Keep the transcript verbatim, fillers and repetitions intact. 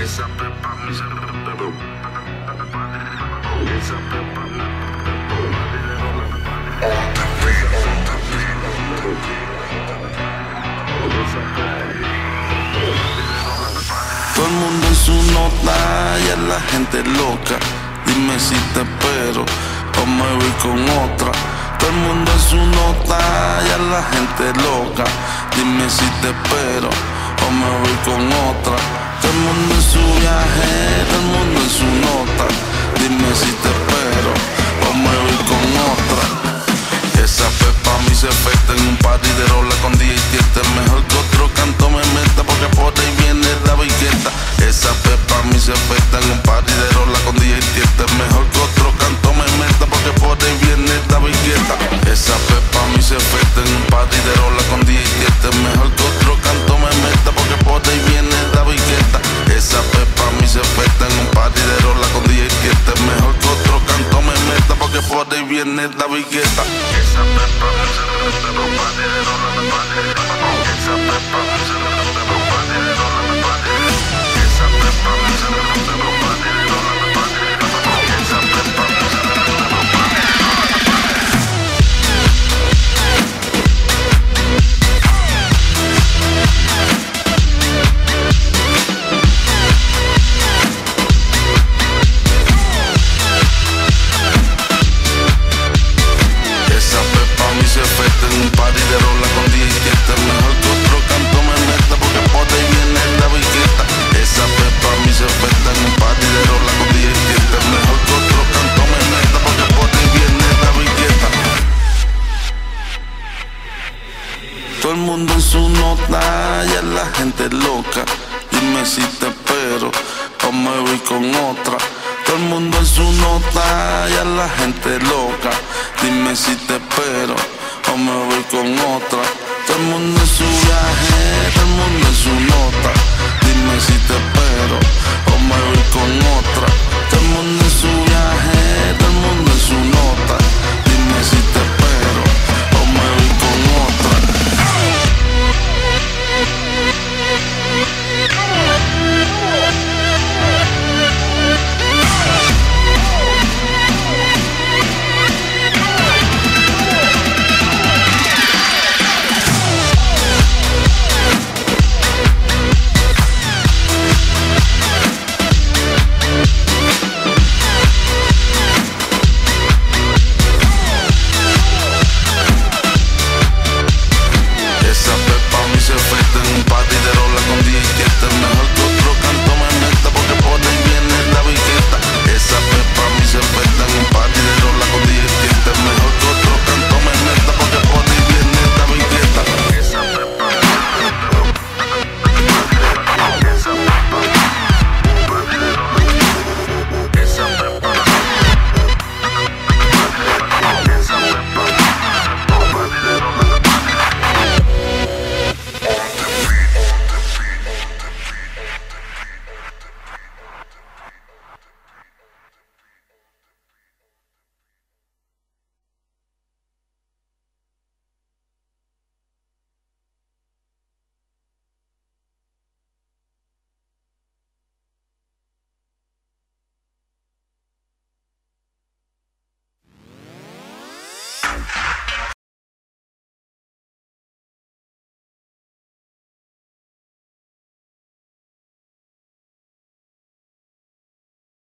Esa pepa me se rebeló. Esa pepa me todo el mundo en su nota, ya la gente loca. Dime si te espero o me voy con otra. Todo el mundo en su nota, ya la gente loca. Dime si te espero o me voy con otra. Todo el mundo en su viaje, todo el mundo en su nota. Dime si te espero o me voy con otra. Esa pepa a mí se festa en un party de rola con D J Tieta. Mejor que otro canto me meta porque por ahí viene la viqueta. Esa pepa a mí se festa en un party de rola con D J Tieta. Mejor que otro canto me meta porque por ahí viene la viqueta. Esa pepa a mí se festa en un party de rola con D J Tieta. Mejor que otro canto me meta porque por ahí viene la viqueta. Esa pepa a mí se festa en un party de rola con D J Tieta. Mejor que otro canto me meta porque por ahí viene la viqueta. Esa pepa me se rebeló. Party de rola me party. Esa pepa me se rebeló. Party de rola me party. Esa pepa me se rebeló. Party de rola me party. Esa pepa me se rebeló. Party de rola me Esa pepa a mí se festa en un party de rola con D J Tieta. Mejor que otro canto me meta porque por ahí viene la viqueta. Esa pepa a mí se festa en un party de rola con D J Tieta. Mejor que otro canto me meta porque por ahí viene la viqueta. Todo el mundo en su nota, ya la gente loca. Dime si te espero o me voy con otra. Todo el mundo en su nota, ya la gente loca. Dime si te espero